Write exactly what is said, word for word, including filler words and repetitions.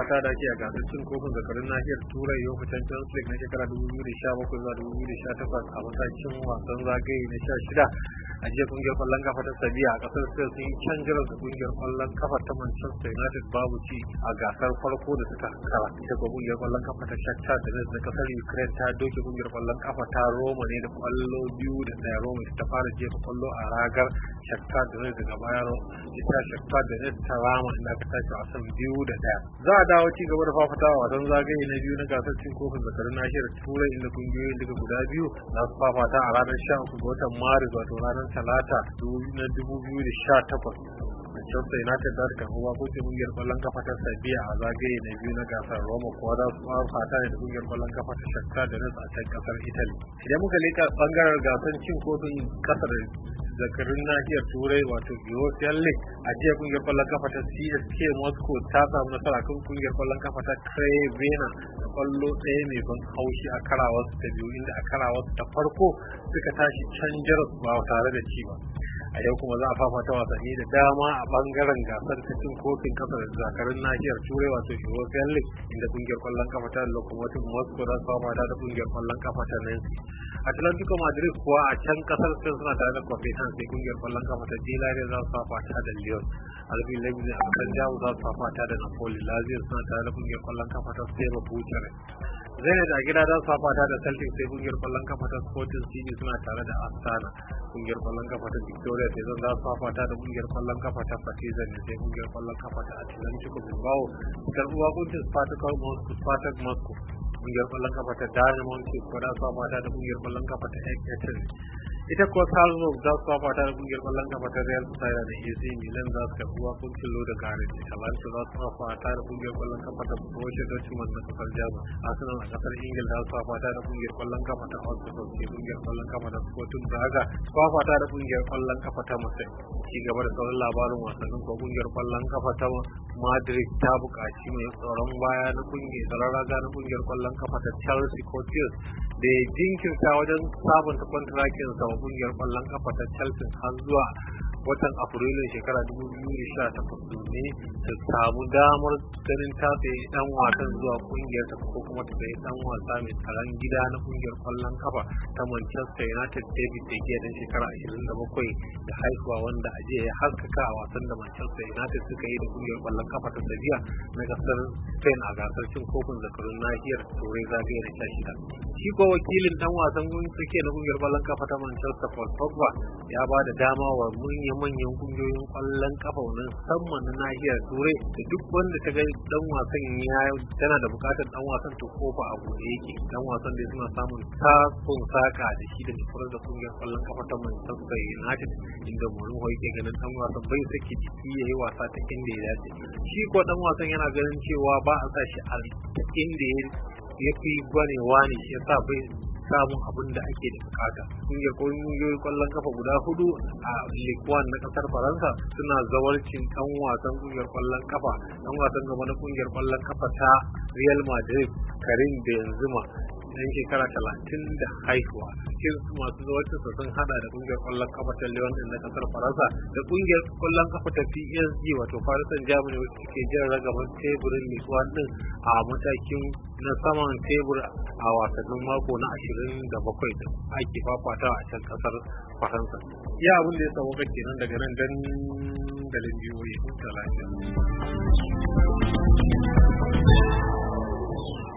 fafata da ake a gasar cin kofin zakarun nahiyar Turai UEFA Champions League na shekara dubu biyu da sha bakwai zuwa dubu biyu da sha takwas a matakin wasan zagaye na sha shida. A jiya kungiyar kwallon kafa ta Sevilla a kasar Spain sun yi canjar da kungiyar kwallon kafa ta Manchester United babu ci a gasar farko da suka kara. Ita ko kungiyar kwallon kafa ta Shakhtar Donetsk na kasar Ukraine ta doke kungiyar kwallon kafa ta Roma ne da kwallo biyu da ɗaya. Roma ta fara jefa kwallo a ragar Shakhtar Donetsk daga baya ita Shakhtar Donetsk ta rama inda aka tashi wasan biyu da ɗaya. Za a dawo ci gaba da fafatawa wasan zagaye na biyu na gasar cin kofin zakarun nahiyar Turai inda kungiyoyin daga guda biyu za su fafata a ranar sha uku ga watan Maris wato ranar Talata na dubu biyu da sha takwas. Manchester United za ta karɓi waƙoƙin kungiyar ƙwallon kafa ta Sevilla a zagaye na biyu na gasar. Roma kuwa za su fafata ne da kungiyar ƙwallon kafa ta Shakhtar Donetsk a can ƙasar Italy. Idan muka leka bangaren gasar cin kofin ƙasar zakarun nahiyar Turai wato European League, a jiya kungiyar ƙwallon kafa ta C S K Moscow ta samu nasara kan kungiyar ƙwallon kafa ta Crvena da ƙwallo ɗaya mai ban haushi a karawarsu ta biyu, inda a karawarsu ta farko suka tashi can jaras ba tare da ci ba. A yau kuma za a fafata wasanni da dama a bangaren gasar ta cin kofin kasar zakarun nahiyar Turai wato European League, inda kungiyar kwallon kafa ta Lokomotiv Moscow za su fafata da kungiyar kwallon kafa ta Nancy. Atlantico Madrid kuwa a can kasar Spain suna tare da Copenhagen, sai kungiyar kwallon kafa ta Villarreal za su fafata da Lyon. R B Leipzig a kan Jamus za su fafata da Napoli. Lazio suna tare da kungiyar kwallon kafa ta Steaua Bucharest. Zenit a gida za su fafata da Celtic, sai kungiyar kwallon kafa ta Sporting C B suna tare da Astana. Kungiyar kwallon kafa ta Victoria Pilsen za su fafata da kungiyar kwallon kafa ta Partizan, sai kungiyar kwallon kafa ta Atlantico Bilbao karbuwa kungiyar Spartak Moscow Spartak Moscow. Kungiyar kwallon kafa ta Dynamo Kiev ko za su fafata da kungiyar kwallon kafa ta A K T. Ita kuwa Salzburg za su fafata da kungiyar kwallon kafa ta Real Sociedad da A C Milan za su karbi wakuncin Loda Garen. Atalanta za su fafata da kungiyar kwallon kafa ta Borussia Dortmund na kasar Jamus. Arsenal a kasar Ingila za su fafata da kungiyar kwallon kafa ta Augsburg, sai kungiyar kwallon kafa ta Sporting Braga su fafata da kungiyar kwallon kafa ta Marseille. Ci gaba da sauran labarin wasannin ko kungiyar kwallon kafa ta Madrid ta buƙaci mai tsaron baya na kungiyar tsaron raga na kungiyar kwallon kafa ta Chelsea Courtiers da ya jinkirta wajen sabunta kwantarakin sa wa kungiyar kwallon kafa ta Chelsea har zuwa watan Afrilun shekara dubu biyu da sha takwas domin ta samu damar ganin ta tsaye dan wasan zuwa kungiyar ta ko kuma ta tsaye dan wasa mai tsaron gida na kungiyar kwallon kafa ta Manchester United David De Gea dan shekara ashirin da bakwai da haihuwa, wanda a jiya ya haskaka a wasan da Manchester United suka yi da kungiyar kwallon kafa ta Sevilla na kasar Spain a gasar cin kofin zakarun nahiyar Turai zagaye na sha shida. Shi ko wakilin dan wasan kungiyar na kungiyar kwallon kafa ta Manchester Paul Pogba ya ba da dama wa manyan kungiyoyin kwallon kafa na musamman na nahiyar Turai da duk wanda ta ga dan wasan ya tana da bukatar dan wasan to kofa a bude yake. Dan wasan da suna samun takun saka da shi da kurar da kungiyar kwallon kafa ta Manchester United, inda Mourinho yake ganin dan wasan bai saki jiki yayi wasa ta inda ya dace. Shi ko dan wasan yana ganin cewa ba a sa shi a inda ya fi gwanewa ne, shi yasa bai samun abin da ake da bukata. Kungiyar kungiyoyin kwallon kafa guda hudu a Ligue one na kasar Faransa suna zawarcin dan wasan kungiyar kwallon kafa dan wasan gaba na kungiyar kwallon kafa ta Real Madrid Karim Benzema dan shekara talatin da haihuwa. Cikin masu zawarcin sun hada da kungiyar kwallon kafa ta Lyon na kasar Faransa da kungiyar kwallon kafa ta P S G wato Paris Saint-Germain wacce ke jin ragaban teburin Ligue one din a matakin na saman tebur a wasannin mako na ashirin da bakwai da ake fafata a can kasar Faransa. Ya abin da ya samu kake nan daga nan dandalin biyoyi. Huta lafiya.